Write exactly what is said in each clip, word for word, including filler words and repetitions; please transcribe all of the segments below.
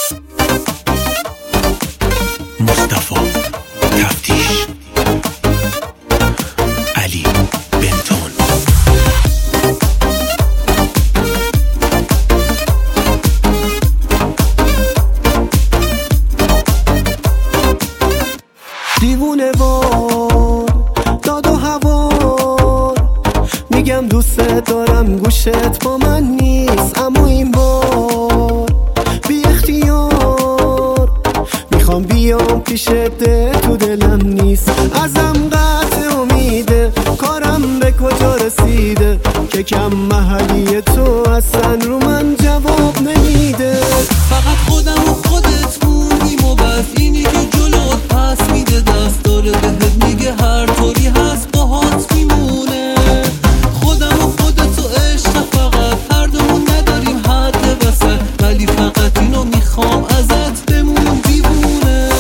مصطفی تفتیش، علی بنتون. دیوونه وار داد و هوار، میگم دوست دارم گوشت با من نیست، اما این بار بی اختیار میخوام بیام پیشت، ده تو دلم نیست، ازم قطع امیده، کارم به کجا رسیده که کم محلی تو اصلا رو من جواب نمیده. فقط خودم و خودت موندیم و بس، اینی که جلوت پس میده دست داره بهت میگه هر طوری هست باهات میمونه. خودم و خودت و عشق فقط، هر دومون نداریم حد وسط، ولی فقط اینو میخوام ازت بمون دیوونه.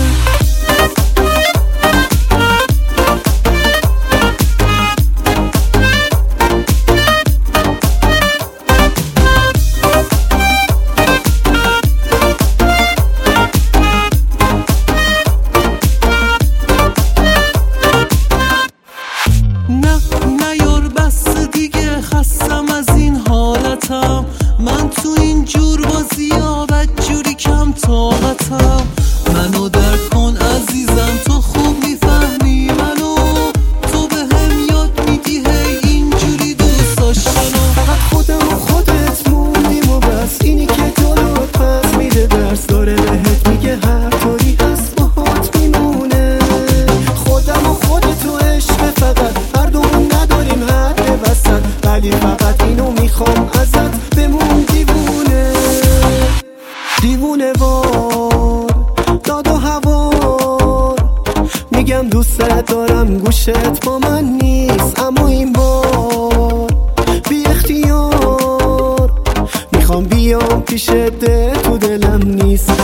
من تو این جور بازی‌ها بدجوری کم طاقتم، منو درک کن عزیزم، تو خوب میفهمی منو، تو به هم یاد میدی هی اینجوری دوست داشتنو. فقط خودم و خودت موندیم و بس، اینی که جلوت پس میده درس داره بهت میگه هر طوری هست باهات میمونه. خودم و خودت و عشق فقط، هر دومون نداریم حد وسط، ولی فقط اینو میخوام ازت بمون دیوونه. دیوونه وار داد و هوار، میگم دوست دارم گوشت با من نیست، اما این بار بی اختیار میخوام بیام پیشت، ده تو دلم نیست،